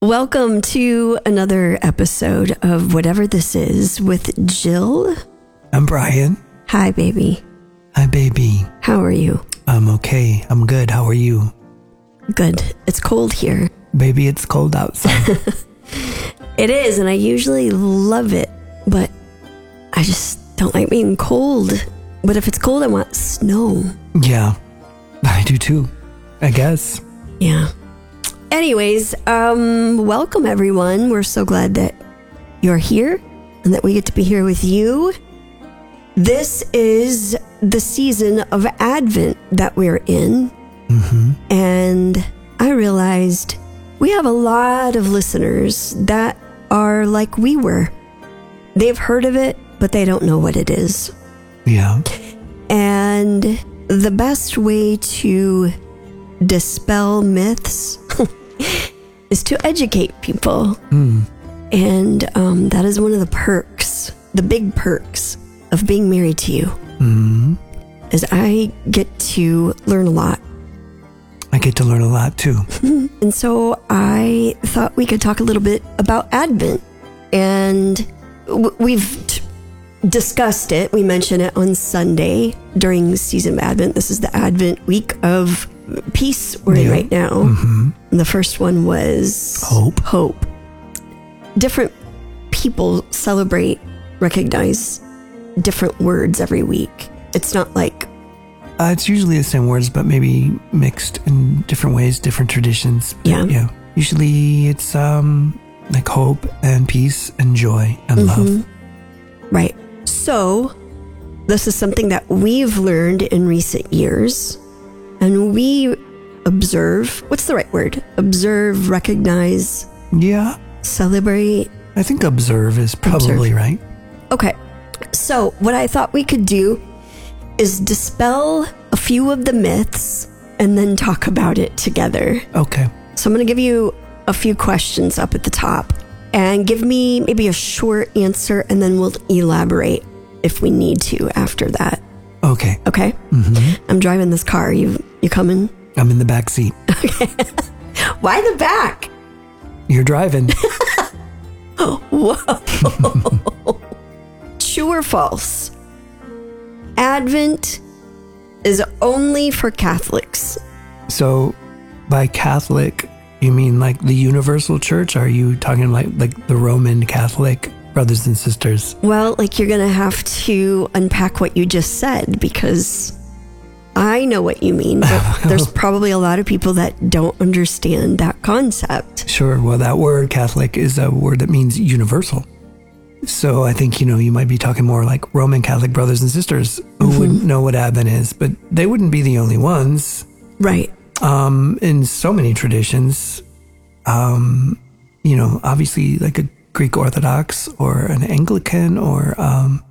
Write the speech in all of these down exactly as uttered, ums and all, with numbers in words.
Welcome to another episode of Whatever This Is with Jill. I'm Brian. Hi, baby. Hi, baby. How are you? I'm okay. I'm good. How are you? Good. It's cold here. Baby, it's cold outside. It is, and I usually love it, but I just don't like being cold. But if it's cold, I want snow. Yeah, I do too, I guess. Yeah. Anyways, um, welcome everyone. We're so glad that you're here and that we get to be here with you. This is the season of Advent that we're in. Mm-hmm. And I realized we have a lot of listeners that are like we were. They've heard of it, but they don't know what it is. Yeah. And the best way to dispel myths is to educate people. Mm. And um, that is one of the perks, the big perks of being married to you. Mm. Is I get to learn a lot. I get to learn a lot too. And so I thought we could talk a little bit about Advent. And w- we've t- discussed it. We mentioned it on Sunday during season of Advent. This is the Advent week of peace we're in Yeah. right now. Mm-hmm. And the first one was Hope. Hope. Different people celebrate, recognize different words every week. It's not like Uh, it's usually the same words, but maybe mixed in different ways, different traditions. Yeah. Yeah. Usually it's um like hope and peace and joy and Mhm. love. Right. So, this is something that we've learned in recent years, and we observe, what's the right word? Observe, recognize, Yeah. celebrate. I think observe is probably Observe. right. Okay. So, what I thought we could do is dispel a few of the myths and then talk about it together. Okay. So, I'm going to give you a few questions up at the top and give me maybe a short answer, and then we'll elaborate if we need to after that. Okay. Okay? Mm-hmm. I'm driving this car. You you coming? I'm in the back seat. Why the back? You're driving. Whoa. True or false? Advent is only for Catholics. So, by Catholic, you mean like the universal church? Are you talking like like the Roman Catholic brothers and sisters? Well, like you're going to have to unpack what you just said, because I know what you mean, but there's probably a lot of people that don't understand that concept. Sure. Well, that word Catholic is a word that means universal. So I think, you know, you might be talking more like Roman Catholic brothers and sisters who Mm-hmm. would know what Advent is, but they wouldn't be the only ones. Right. Um, in so many traditions, um, you know, obviously like a Greek Orthodox or an Anglican or, um,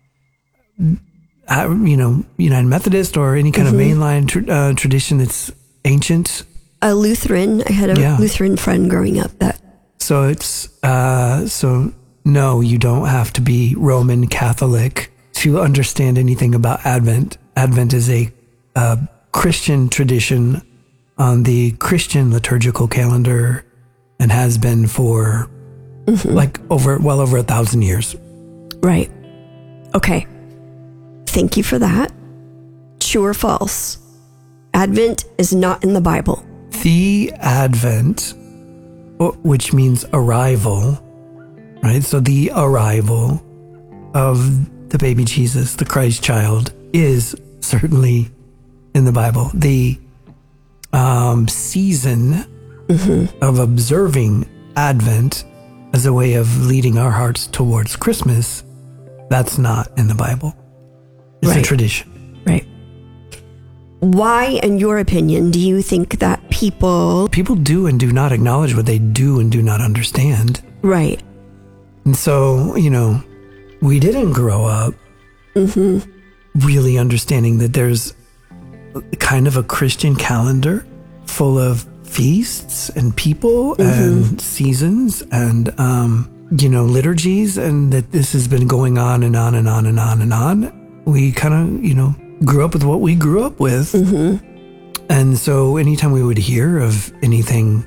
uh, you know, United Methodist or any kind Mm-hmm. of mainline tr- uh, tradition that's ancient. A Lutheran, I had a Yeah. Lutheran friend growing up that, So it's, uh, so no, you don't have to be Roman Catholic to understand anything about Advent. Advent is a, uh, Christian tradition on the Christian liturgical calendar and has been for mm-hmm. like over, well over a thousand years. right. Okay. Thank you for that. True or false? Advent is not in the Bible. The Advent, o- which means arrival, right? So the arrival of the baby Jesus, the Christ child, is certainly in the Bible. The um, season Mm-hmm. of observing Advent as a way of leading our hearts towards Christmas, that's not in the Bible. It's Right. a tradition. Right. Why, in your opinion, do you think that people... People do and do not acknowledge what they do and do not understand. Right. And so, you know, we didn't grow up Mm-hmm. really understanding that there's kind of a Christian calendar full of feasts and people Mm-hmm. and seasons and, um, you know, liturgies, and that this has been going on and on and on and on and on. We kind of, you know, grew up with what we grew up with. Mm-hmm. And so anytime we would hear of anything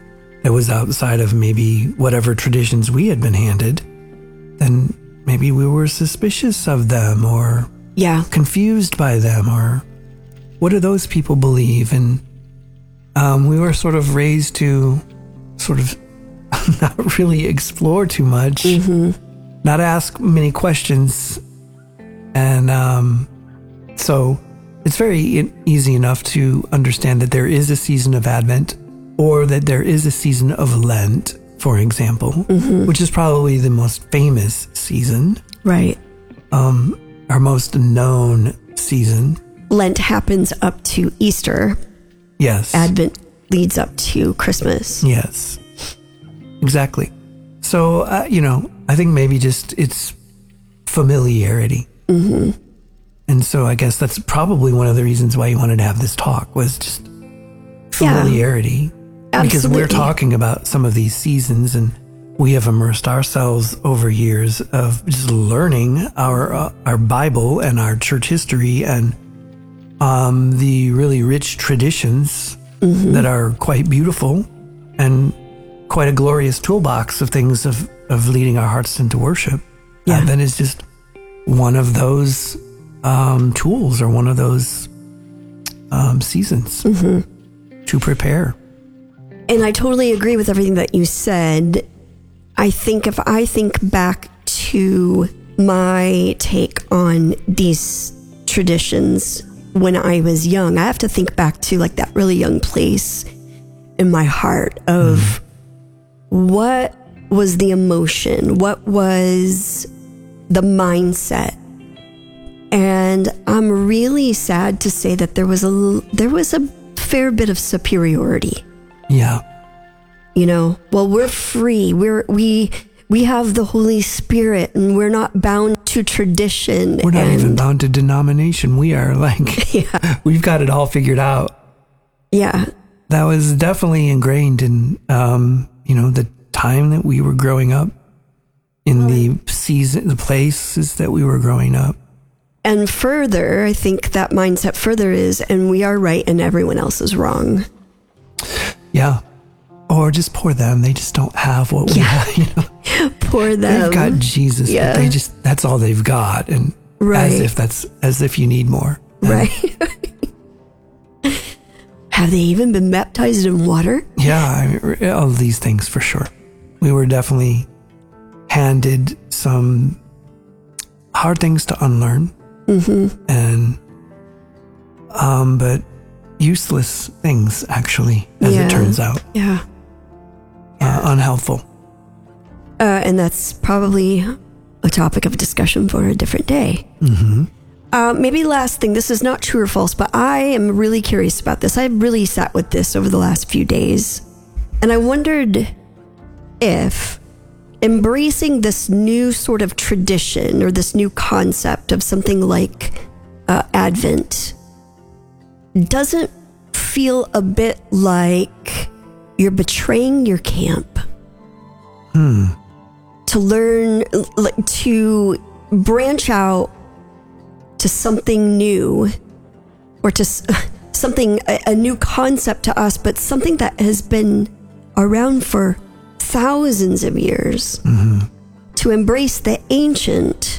that was outside of maybe whatever traditions we had been handed, then maybe we were suspicious of them or Yeah. confused by them, or what do those people believe? And um, we were sort of raised to sort of not really explore too much, Mm-hmm. not ask many questions. And um, so it's very e- easy enough to understand that there is a season of Advent, or that there is a season of Lent, for example, Mm-hmm. which is probably the most famous season, Right. um, our most known season. Lent happens up to Easter. Yes. Advent leads up to Christmas. Yes. Exactly. So, uh, you know, I think maybe just it's familiarity. Mm-hmm. And so I guess that's probably one of the reasons why you wanted to have this talk, was just familiarity. Because we're Absolutely. talking about some of these seasons, and we have immersed ourselves over years of just learning our uh, our Bible and our church history and um, the really rich traditions Mm-hmm. that are quite beautiful and quite a glorious toolbox of things of, of leading our hearts into worship. Yeah. Advent is just one of those um, tools, or one of those um, seasons Mm-hmm. to prepare. And I totally agree with everything that you said. I think if I think back to my take on these traditions when I was young, I have to think back to like that really young place in my heart of mm. what was the emotion, what was the mindset. And I'm really sad to say that there was a there was a fair bit of superiority. Yeah. You know, well, we're free. We're we we have the Holy Spirit, and we're not bound to tradition. We're not and, even bound to denomination. We are like, yeah. we've got it all figured out. Yeah. That was definitely ingrained in, um, you know, the time that we were growing up, in the season, the places that we were growing up. And further, I think that mindset further is, and we are right and everyone else is wrong. Yeah. Or just poor them. They just don't have what we Yeah. have, you know. Poor them. They've got Jesus, Yeah. but they just, that's all they've got. And Right. as if that's, as if you need more. And Right. Have they even been baptized in water? Yeah, I mean, all of these things for sure. We were definitely handed some hard things to unlearn, Mm-hmm. and um, but useless things, actually, as Yeah. it turns out, Yeah. uh, unhelpful. Uh, and that's probably a topic of discussion for a different day. Mm-hmm. Uh, maybe last thing, this is not true or false, but I am really curious about this. I really sat with this over the last few days, and I wondered if embracing this new sort of tradition or this new concept of something like uh, Advent doesn't feel a bit like you're betraying your camp. Hmm. To learn, like, to branch out to something new, or to s- something, a, a new concept to us, but something that has been around for thousands of years. Mm-hmm. To embrace the ancient,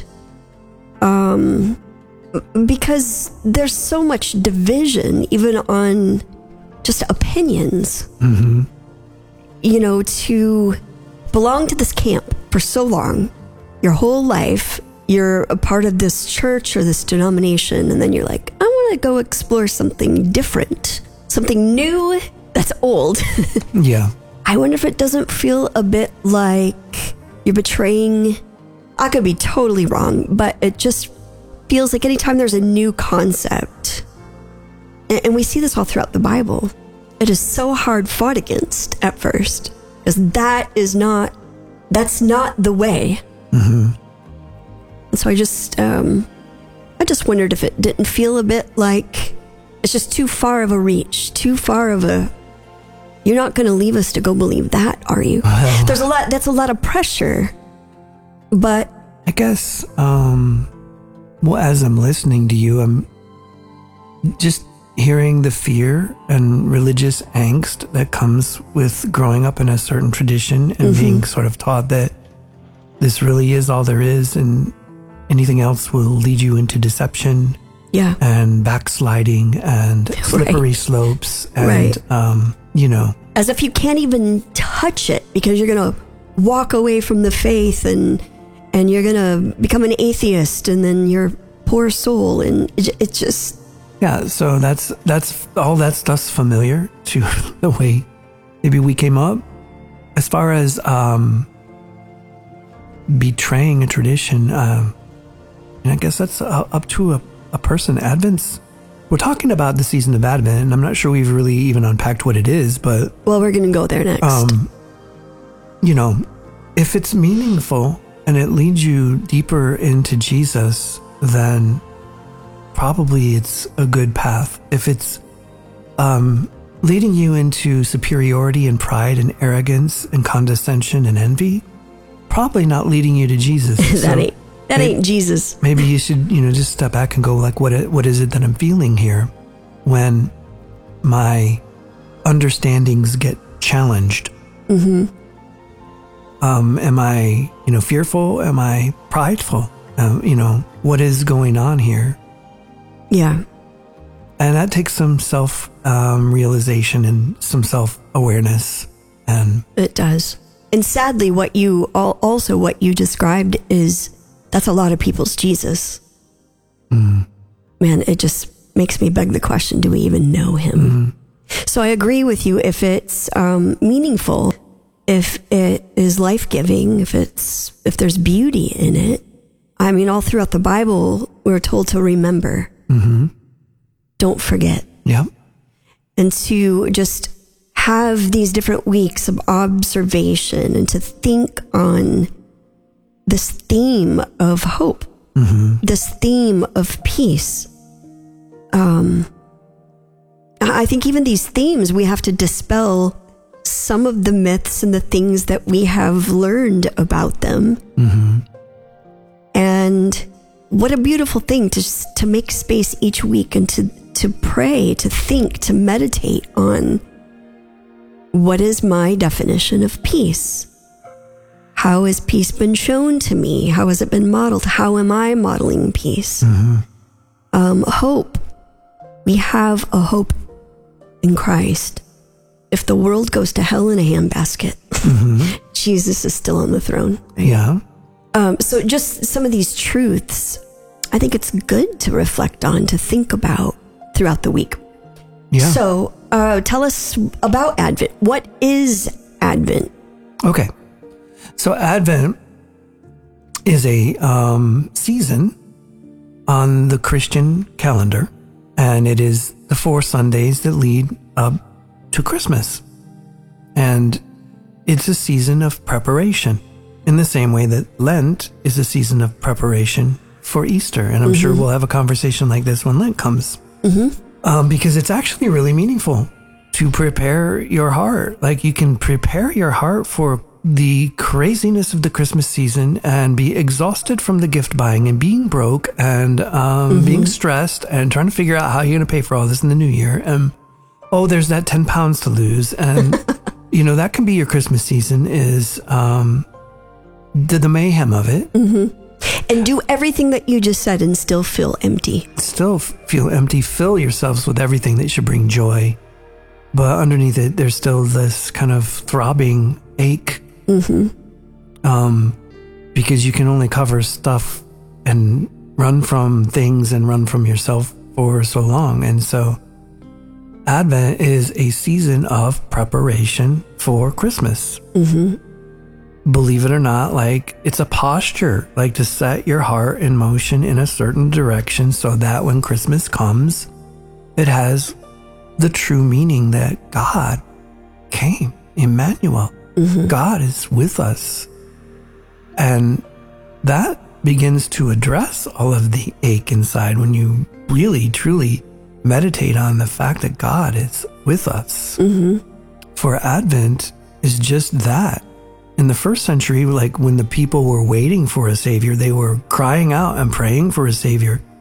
um, because there's so much division, even on just opinions. Mm-hmm. You know, to belong to this camp for so long, your whole life, you're a part of this church or this denomination, and then you're like, I want to go explore something different, something new that's old. Yeah. I wonder if it doesn't feel a bit like you're betraying. I could be totally wrong, but it just feels like anytime there's a new concept, and, and we see this all throughout the Bible, it is so hard fought against at first, because that is not, that's not the way. Mm-hmm. And so I just, um, I just wondered if it didn't feel a bit like it's just too far of a reach, too far of a, you're not going to leave us to go believe that, are you? Well, There's a lot, that's a lot of pressure, but I guess, um, well, as I'm listening to you, I'm just hearing the fear and religious angst that comes with growing up in a certain tradition and mm-hmm. being sort of taught that this really is all there is and anything else will lead you into deception yeah. and backsliding and slippery right. slopes and, right. um, you know. As if you can't even touch it because you're going to walk away from the faith and and you're going to become an atheist and then your poor soul. And it, it just... Yeah, so that's that's all that stuff's familiar to the way maybe we came up. As far as um, betraying a tradition, um, and I guess that's uh, up to a, a person. Advent's, we're talking about the season of Advent, and I'm not sure we've really even unpacked what it is, but... Well, we're going to go there next. Um, you know, if it's meaningful and it leads you deeper into Jesus, then... probably it's a good path. If it's um, leading you into superiority and pride and arrogance and condescension and envy, probably not leading you to Jesus. that so ain't that maybe, ain't Jesus. Maybe you should, you know, just step back and go like, what what is it that I'm feeling here when my understandings get challenged? Mm-hmm. Um, am I, you know, fearful? Am I prideful? Um, you know, what is going on here? Yeah. And that takes some self um, realization and some self awareness. And it does. And sadly, what you all, also what you described is that's a lot of people's Jesus. Mm. Man, it just makes me beg the question, do we even know him? Mm. So I agree with you. If it's um, meaningful, if it is life-giving, if it's if there's beauty in it, I mean, all throughout the Bible, we're told to remember. Mm-hmm. Don't forget. Yep. And to just have these different weeks of observation and to think on this theme of hope, mm-hmm. this theme of peace. Um, I think even these themes, we have to dispel some of the myths and the things that we have learned about them. Mm-hmm. And what a beautiful thing to to make space each week and to, to pray, to think, to meditate on what is my definition of peace? How has peace been shown to me? How has it been modeled? How am I modeling peace? Mm-hmm. Um, hope. We have a hope in Christ. If the world goes to hell in a handbasket, mm-hmm. Jesus is still on the throne. Right? Yeah. Um, so just some of these truths, I think it's good to reflect on, to think about throughout the week. Yeah. So uh, tell us about Advent. What is Advent? Okay. So Advent is a um, season on the Christian calendar, and it is the four Sundays that lead up to Christmas. And it's a season of preparation in the same way that Lent is a season of preparation for Easter. And I'm mm-hmm. sure we'll have a conversation like this when Lent comes. Mm-hmm. Um, because it's actually really meaningful to prepare your heart. Like you can prepare your heart for the craziness of the Christmas season and be exhausted from the gift buying and being broke and um, mm-hmm. being stressed and trying to figure out how you're going to pay for all this in the new year. And, oh, there's that ten pounds to lose. And, you know, that can be your Christmas season is um, the, the mayhem of it. Mm-hmm. And do everything that you just said and still feel empty. Still feel empty. Fill yourselves with everything that should bring joy. But underneath it, there's still this kind of throbbing ache. Mm-hmm. Um, because you can only cover stuff and run from things and run from yourself for so long. And so Advent is a season of preparation for Christmas. Mm-hmm. Believe it or not, like it's a posture, like to set your heart in motion in a certain direction so that when Christmas comes, it has the true meaning that God came, Emmanuel. Mm-hmm. God is with us. And that begins to address all of the ache inside when you really, truly meditate on the fact that God is with us. Mm-hmm. For Advent is just that. In the first century, like when the people were waiting for a savior, they were crying out and praying for a savior.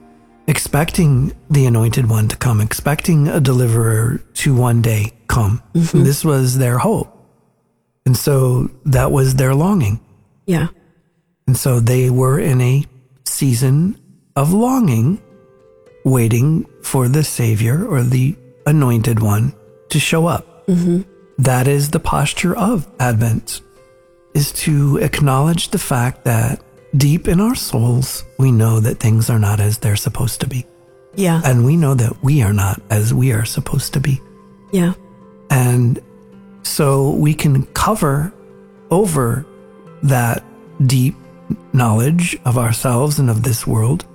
expecting the anointed one to come, expecting a deliverer to one day come. Mm-hmm. This was their hope. And so that was their longing. Yeah. And so they were in a season of longing, waiting for the Savior or the anointed one to show up. Mm-hmm. That is the posture of Advent, is to acknowledge the fact that deep in our souls, we know that things are not as they're supposed to be. Yeah. And we know that we are not as we are supposed to be. Yeah. And so we can cover over that deep knowledge of ourselves and of this world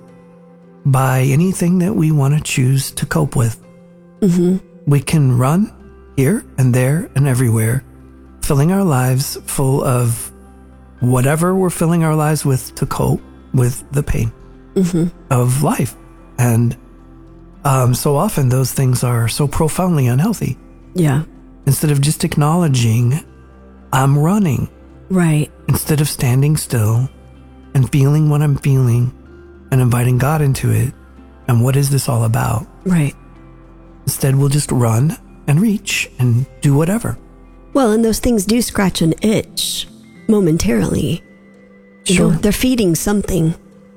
by anything that we want to choose to cope with. Mm-hmm. We can run here and there and everywhere, filling our lives full of whatever we're filling our lives with to cope with the pain mm-hmm. of life. And um, so often those things are so profoundly unhealthy. Yeah. Instead of just acknowledging, I'm running. Right. Instead of standing still and feeling what I'm feeling and inviting God into it. And what is this all about? Right. Instead, we'll just run and reach and do whatever. Well, and those things do scratch an itch momentarily. You Sure. know, they're feeding something.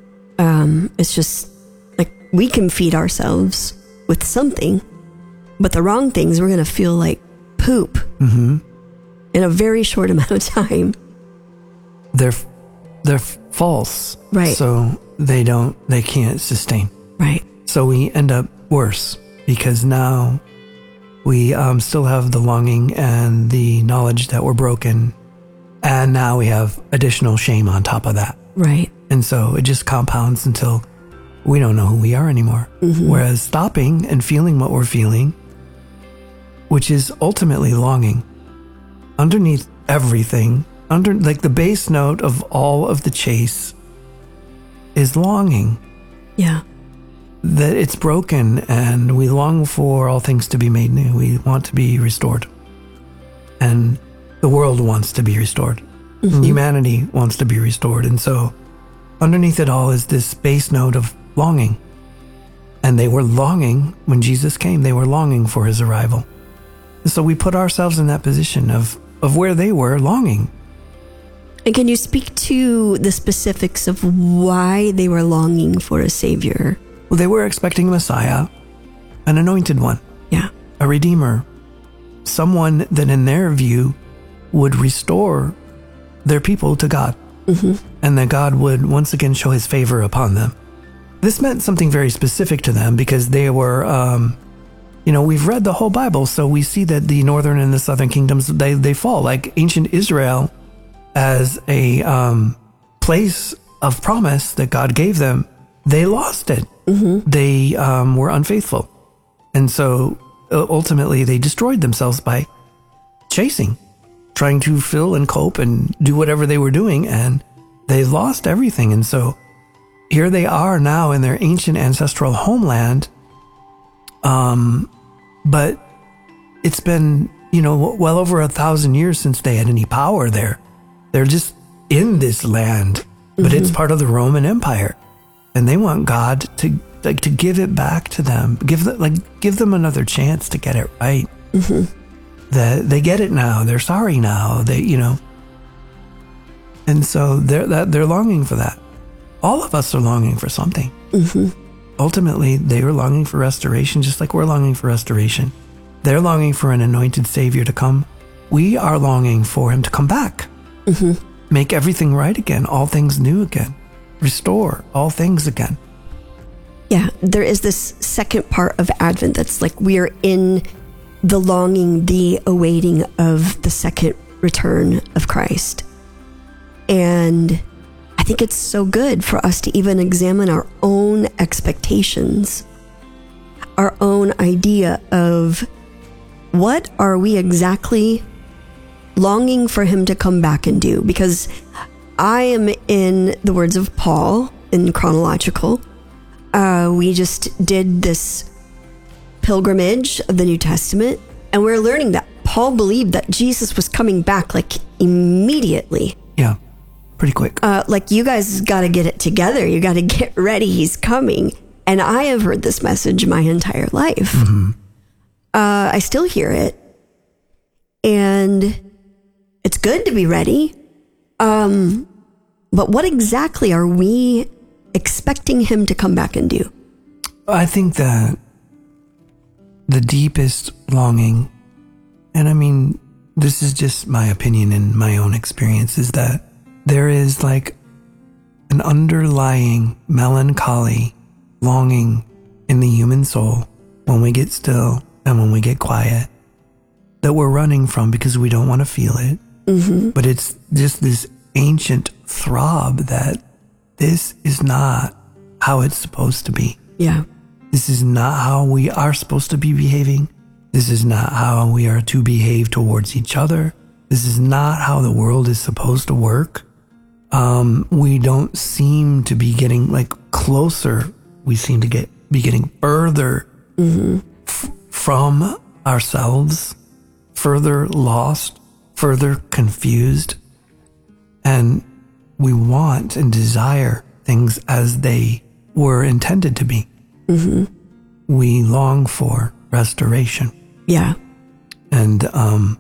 Um, it's just like we can feed ourselves with something, but the wrong things we're going to feel like poop mm-hmm. in a very short amount of time. They're they're false, right? So they don't, they can't sustain, right? So we end up worse because now we um, still have the longing and the knowledge that we're broken, and now we have additional shame on top of that, right? And so it just compounds until we don't know who we are anymore. Mm-hmm. Whereas stopping and feeling what we're feeling, which is ultimately longing, underneath everything, under like the base note of all of the chase is longing. Yeah. That it's broken and we long for all things to be made new. We want to be restored. And the world wants to be restored. Mm-hmm. Humanity wants to be restored. And so underneath it all is this base note of longing. And they were longing when Jesus came. They were longing for his arrival. And so we put ourselves in that position of, of where they were longing. And can you speak to the specifics of why they were longing for a savior? Well, they were expecting a Messiah, an anointed one. Yeah. A redeemer. Someone that in their view would restore their people to God. Mm-hmm. And that God would once again show his favor upon them. This meant something very specific to them because they were, um, you know, we've read the whole Bible, so we see that the northern and the southern kingdoms, they, they fall. Like ancient Israel as a um, place of promise that God gave them, they lost it. Mm-hmm. They um, were unfaithful. And so uh, ultimately they destroyed themselves by chasing, trying to fill and cope and do whatever they were doing, and they lost everything. And so here they are now in their ancient ancestral homeland. Um, but it's been, you know, well over a thousand years since they had any power there. They're just in this land, but mm-hmm. it's part of the Roman Empire, and they want God to like to give it back to them, give them like give them another chance to get it right. Mm-hmm. That they get it now, they're sorry now, they you know, and so they're that they're longing for that. All of us are longing for something. Mm-hmm. Ultimately, they were longing for restoration, just like we're longing for restoration. They're longing for an anointed Savior to come. We are longing for him to come back. Mm-hmm. Make everything right again, all things new again. Restore all things again. Yeah, there is this second part of Advent that's like we are in the longing, the awaiting of the second return of Christ. And I think it's so good for us to even examine our own expectations, our own idea of what are we exactly longing for him to come back and do. Because I am in the words of Paul in chronological. Uh, we just did this pilgrimage of the New Testament, and we're learning that Paul believed that Jesus was coming back like immediately. Yeah, pretty quick. Uh, like, you guys got to get it together. You got to get ready. He's coming. And I have heard this message my entire life. Mm-hmm. Uh, I still hear it. And it's good to be ready. Um, but what exactly are we expecting him to come back and do? I think that the deepest longing, and I mean, this is just my opinion and my own experience, is that there is like an underlying melancholy longing in the human soul when we get still and when we get quiet that we're running from because we don't want to feel it. Mm-hmm. But it's just this ancient throb that this is not how it's supposed to be. Yeah. This is not how we are supposed to be behaving. This is not how we are to behave towards each other. This is not how the world is supposed to work. Um, we don't seem to be getting like closer. We seem to get be getting further mm-hmm. f- from ourselves, further lost, further confused. And we want and desire things as they were intended to be. Mm-hmm. We long for restoration. Yeah. And um,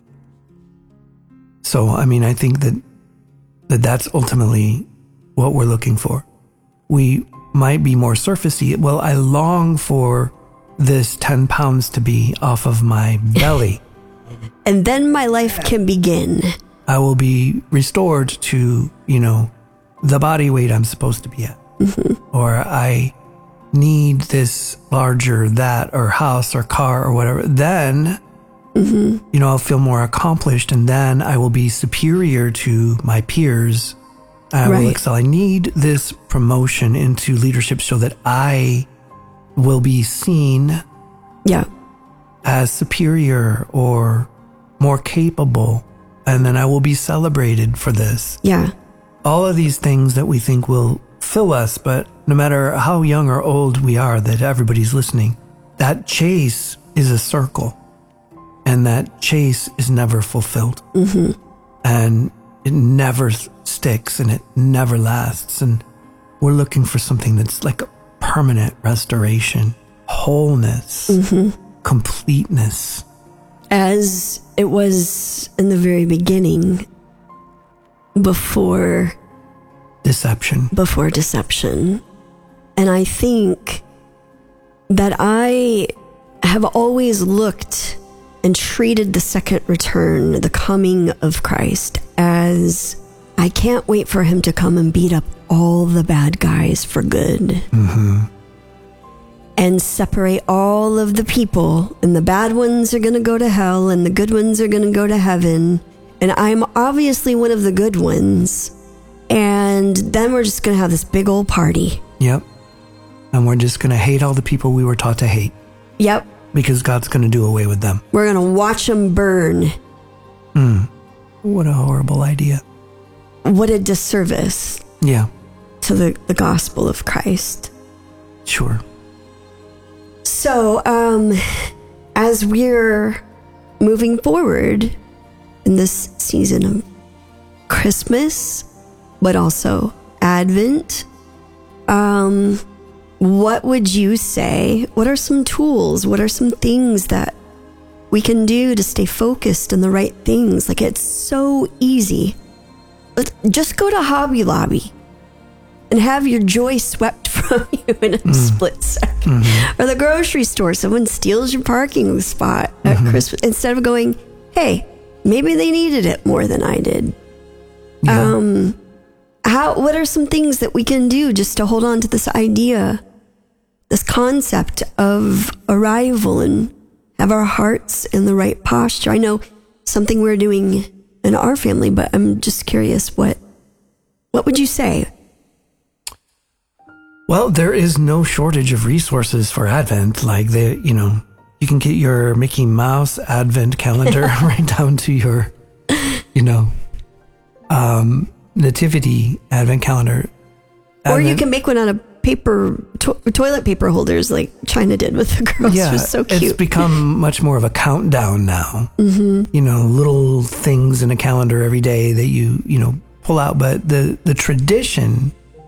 so, I mean, I think that, that that's ultimately what we're looking for. We might be more surfacey. Well, I long for this ten pounds to be off of my belly. And then my life can begin. I will be restored to, you know, the body weight I'm supposed to be at. Mm-hmm. Or I need this larger that or house or car or whatever. Then, mm-hmm. you know, I'll feel more accomplished, and then I will be superior to my peers. I right. will excel. I need this promotion into leadership so that I will be seen yeah. as superior or more capable, and then I will be celebrated for this. Yeah. All of these things that we think will fill us, but no matter how young or old we are, that everybody's listening, that chase is a circle, and that chase is never fulfilled. Mm-hmm. And it never sticks, and it never lasts. And we're looking for something that's like a permanent restoration, wholeness, mm-hmm. completeness. As it was in the very beginning, before deception. Before deception. And I think that I have always looked and treated the second return, the coming of Christ, as I can't wait for him to come and beat up all the bad guys for good. Mm-hmm. And separate all of the people, and the bad ones are going to go to hell and the good ones are going to go to heaven. And I'm obviously one of the good ones. And then we're just going to have this big old party. Yep. And we're just going to hate all the people we were taught to hate. Yep. Because God's going to do away with them. We're going to watch them burn. Mm. What a horrible idea. What a disservice. Yeah. To the, the gospel of Christ. Sure. So, um, as we're moving forward in this season of Christmas, but also Advent, um, what would you say? What are some tools? What are some things that we can do to stay focused on the right things? Like, it's so easy. Let's just go to Hobby Lobby and have your joy swept from you in a mm. split second. Mm-hmm. Or the grocery store, someone steals your parking spot at mm-hmm. Christmas, instead of going, hey, maybe they needed it more than I did. Yeah. Um, how? What are some things that we can do just to hold on to this idea, this concept of arrival, and have our hearts in the right posture? I know something we're doing in our family, but I'm just curious, what what would you say? Well, there is no shortage of resources for Advent. Like, they, you know, you can get your Mickey Mouse Advent calendar right down to your, you know, um, Nativity Advent calendar. Advent. Or you can make one out of paper, to- toilet paper holders like China did with the girls. Yeah, it was so cute. It's become much more of a countdown now. Mm-hmm. You know, little things in a calendar every day that you, you know, pull out. But the, the tradition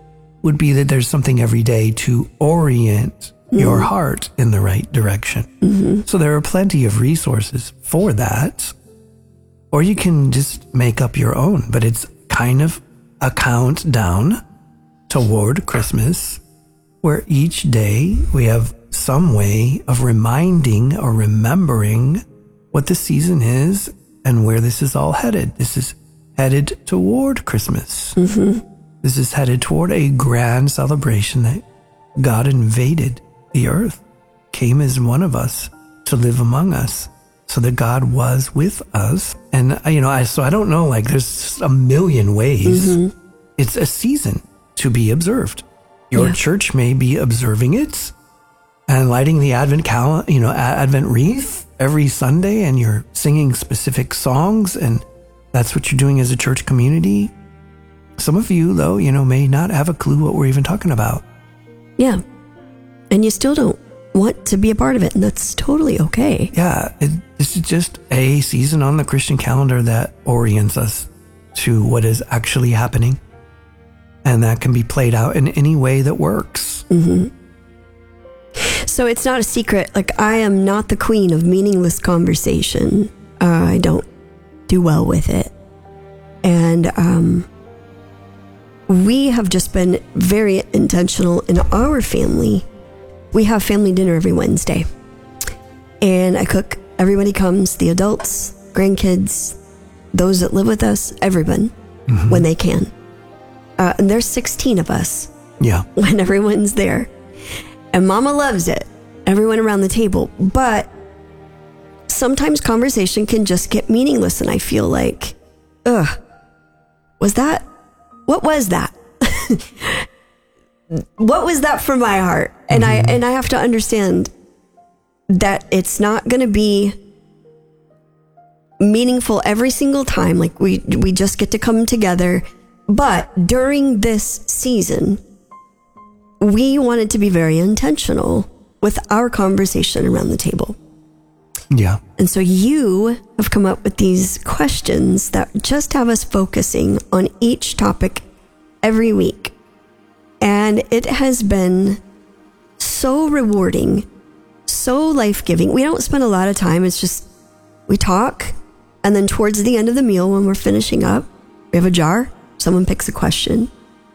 would be that there's something every day to orient mm-hmm. your heart in the right direction. Mm-hmm. So there are plenty of resources for that. Or you can just make up your own, but it's kind of a countdown toward Christmas, where each day we have some way of reminding or remembering what the season is and where this is all headed. This is headed toward Christmas. Mm-hmm. This is headed toward a grand celebration that God invaded the earth, came as one of us to live among us, so that God was with us. And, you know, I so I don't know, like there's a million ways. Mm-hmm. It's a season to be observed. Your yeah. church may be observing it and lighting the Advent cal- you know, Advent wreath every Sunday, and you're singing specific songs, and that's what you're doing as a church community. Some of you, though, you know, may not have a clue what we're even talking about. Yeah. And you still don't want to be a part of it, and that's totally okay. Yeah. It, this is just a season on the Christian calendar that orients us to what is actually happening. And that can be played out in any way that works. Mm-hmm. So it's not a secret. Like, I am not the queen of meaningless conversation. Uh, I don't do well with it. And um, we have just been very intentional in our family. We have family dinner every Wednesday. And I cook. Everybody comes, the adults, grandkids, those that live with us, everyone, mm-hmm. when they can. Uh, and there's sixteen of us. Yeah. When everyone's there. And Mama loves it. Everyone around the table. But sometimes conversation can just get meaningless. And I feel like, ugh, was that, what was that? What was that for my heart? And mm-hmm. I, and I have to understand that it's not going to be meaningful every single time. Like we, we just get to come together. But during this season, we wanted to be very intentional with our conversation around the table. Yeah. And so you have come up with these questions that just have us focusing on each topic every week. And it has been so rewarding, so life-giving. We don't spend a lot of time. It's just we talk. And then towards the end of the meal, when we're finishing up, we have a jar. Someone picks a question.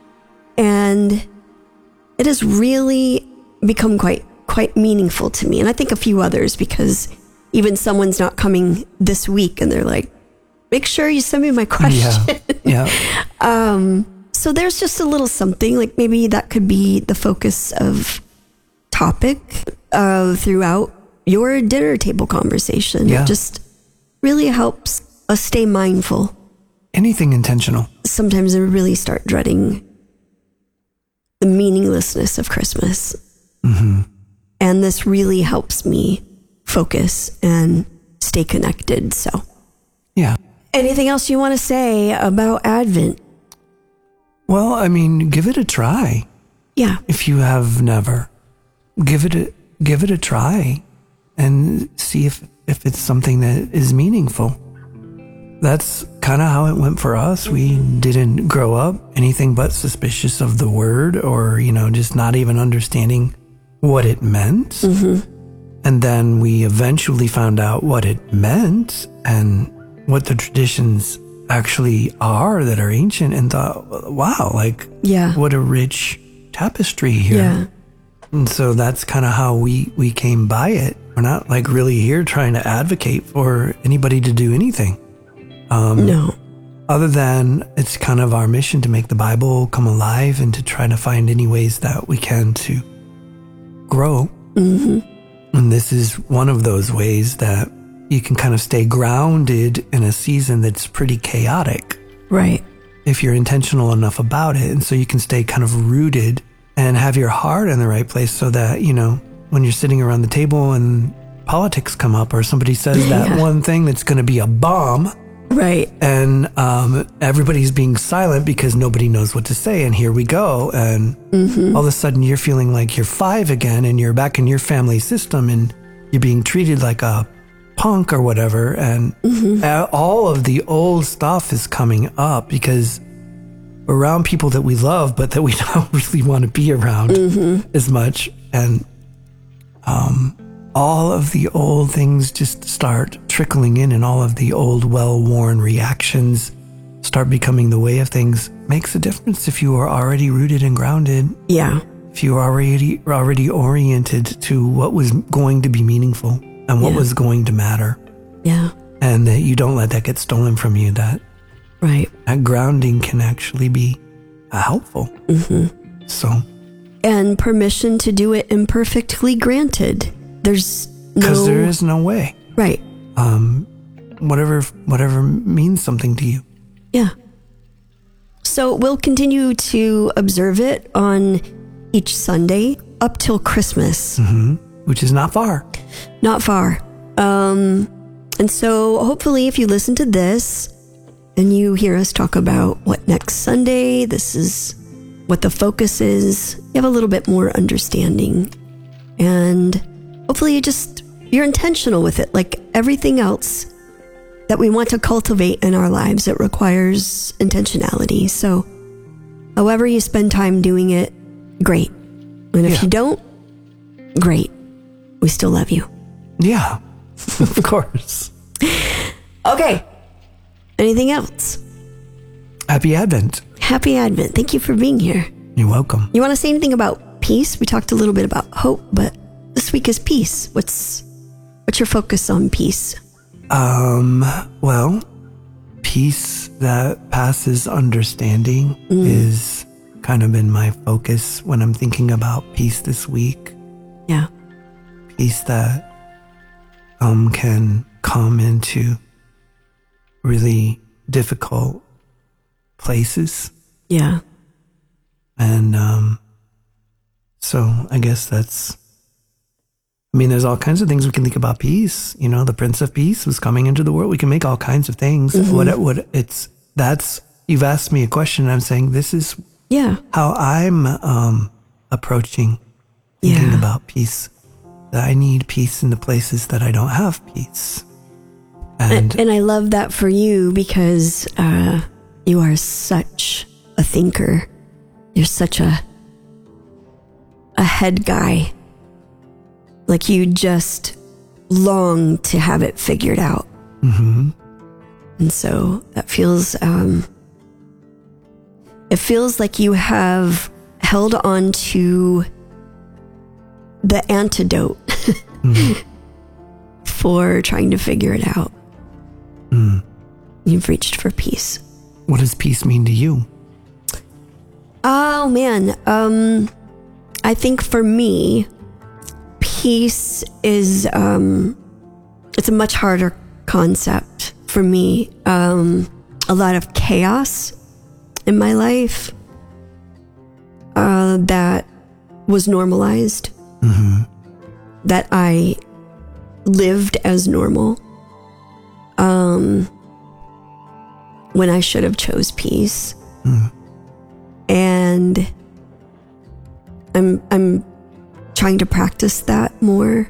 And it has really become quite quite meaningful to me. And I think a few others, because even someone's not coming this week and they're like, make sure you send me my question. Yeah. yeah. um, so there's just a little something, like maybe that could be the focus of topic uh, throughout your dinner table conversation. Yeah. It just really helps us stay mindful. Anything intentional. Sometimes I really start dreading the meaninglessness of Christmas. Mm-hmm. And this really helps me focus and stay connected. So, yeah. Anything else you want to say about Advent? Well, I mean, give it a try. Yeah. If you have never, give it a, give it a try and see if, if it's something that is meaningful. That's kind of how it went for us. We didn't grow up anything but suspicious of the word, or, you know, just not even understanding what it meant. Mm-hmm. And then we eventually found out what it meant and what the traditions actually are that are ancient, and thought, wow, like, yeah, what a rich tapestry here. Yeah. And so that's kind of how we, we came by it. We're not like really here trying to advocate for anybody to do anything. Um, no. Other than it's kind of our mission to make the Bible come alive and to try to find any ways that we can to grow. Mm-hmm. And this is one of those ways that you can kind of stay grounded in a season that's pretty chaotic. Right. If you're intentional enough about it. And so you can stay kind of rooted and have your heart in the right place, so that, you know, when you're sitting around the table and politics come up, or somebody says that yeah. one thing that's going to be a bomb. Right. And um, everybody's being silent because nobody knows what to say. And here we go. And mm-hmm. all of a sudden you're feeling like you're five again, and you're back in your family system, and you're being treated like a punk or whatever. And mm-hmm. all of the old stuff is coming up because around people that we love, but that we don't really want to be around mm-hmm. as much. And um, all of the old things just start trickling in, and all of the old, well-worn reactions start becoming the way of things. Makes a difference if you are already rooted and grounded. Yeah. If you are already, already oriented to what was going to be meaningful and what yeah. was going to matter. Yeah. And that you don't let that get stolen from you. That right. That grounding can actually be uh, helpful. Mm-hmm. So. And permission to do it imperfectly granted. There's no... Because there is no way. Right. Um, whatever, whatever means something to you. Yeah. So we'll continue to observe it on each Sunday up till Christmas. Mm-hmm. Which is not far. Not far. Um... And so hopefully if you listen to this and you hear us talk about what next Sunday, this is what the focus is, you have a little bit more understanding. And hopefully you just, you're intentional with it. Like everything else that we want to cultivate in our lives, it requires intentionality. So however you spend time doing it, great. And if yeah. you don't, great. We still love you. Yeah. Of course. Okay. Anything else? Happy Advent. Happy Advent. Thank you for being here. You're welcome. You want to say anything about peace? We talked a little bit about hope, but this week is peace. What's what's your focus on peace? Um, well, peace that passes understanding mm. is kind of been my focus when I'm thinking about peace this week. Yeah. Peace that Um, can come into really difficult places. Yeah. And um, so I guess that's, I mean, there's all kinds of things we can think about peace. You know, the Prince of Peace was coming into the world. We can make all kinds of things. Mm-hmm. What, what it's, that's, you've asked me a question. And I'm saying this is yeah. how I'm um, approaching thinking yeah. about peace. That I need peace in the places that I don't have peace. And and, and I love that for you because uh, you are such a thinker. You're such a a head guy. Like you just long to have it figured out. Mm-hmm. And so that feels, um, it feels like you have held on to the antidote mm. for trying to figure it out. Mm. You've reached for peace. What does peace mean to you? Oh man, um, I think for me, peace is um, it's a much harder concept for me. Um, a lot of chaos in my life uh, that was normalized. Mm-hmm. That I lived as normal um, when I should have chose peace. Mm. And I'm I'm trying to practice that more.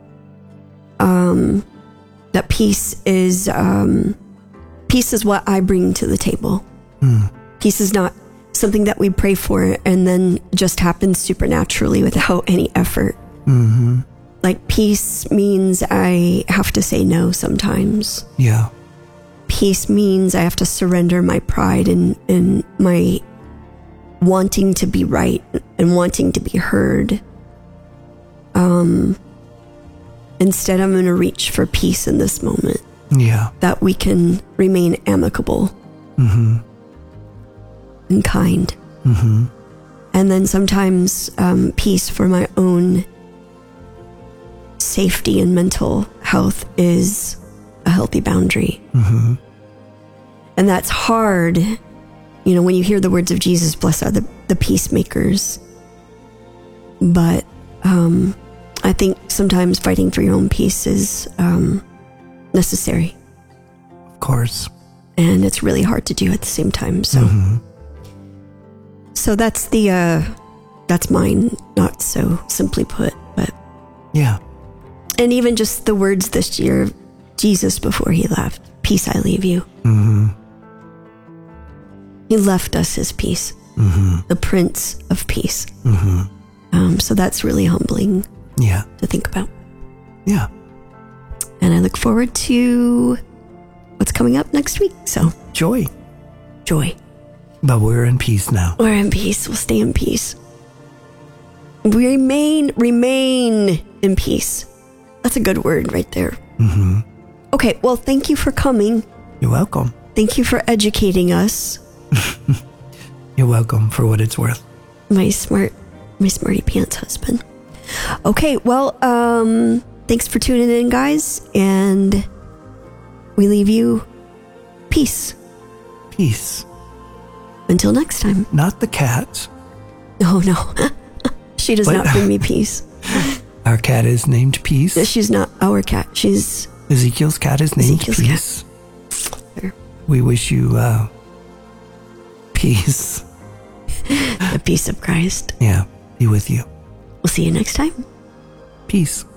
Um, that peace is um, peace is what I bring to the table. Mm. Peace is not something that we pray for and then just happens supernaturally without any effort. Mm-hmm. Like peace means I have to say no sometimes. Yeah. Peace means I have to surrender my pride and, and my wanting to be right and wanting to be heard. Um, instead, I'm going to reach for peace in this moment. Yeah. That we can remain amicable. Mm-hmm. And kind. Mm-hmm. And then sometimes um, peace for my own safety and mental health is a healthy boundary. Mm-hmm. And that's hard. You know, when you hear the words of Jesus, blessed are the, the peacemakers. But um, I think sometimes fighting for your own peace is um, necessary. Of course. And it's really hard to do at the same time. So, mm-hmm. so that's the, uh, that's mine, not so simply put, but. Yeah. And even just the words this year, Jesus before he left, peace I leave you. Mm-hmm. He left us his peace, Mm-hmm. the Prince of Peace. Mm-hmm. Um, so that's really humbling Yeah. to think about. Yeah. And I look forward to what's coming up next week. So, Joy. joy. But we're in peace now. We're in peace. We'll stay in peace. Remain, remain in peace. That's a good word right there. Mm-hmm. Okay, well, thank you for coming. You're welcome. Thank you for educating us. You're welcome for what it's worth. My smart, my smarty pants husband. Okay, well, um, thanks for tuning in, guys. And we leave you peace. Peace. Until next time. Not the cat. Oh, no. She does What? not bring me peace. Our cat is named Peace. She's not our cat. She's Ezekiel's cat is named Ezekiel's Peace. There. We wish you uh, peace. The peace of Christ. Yeah, be with you. We'll see you next time. Peace.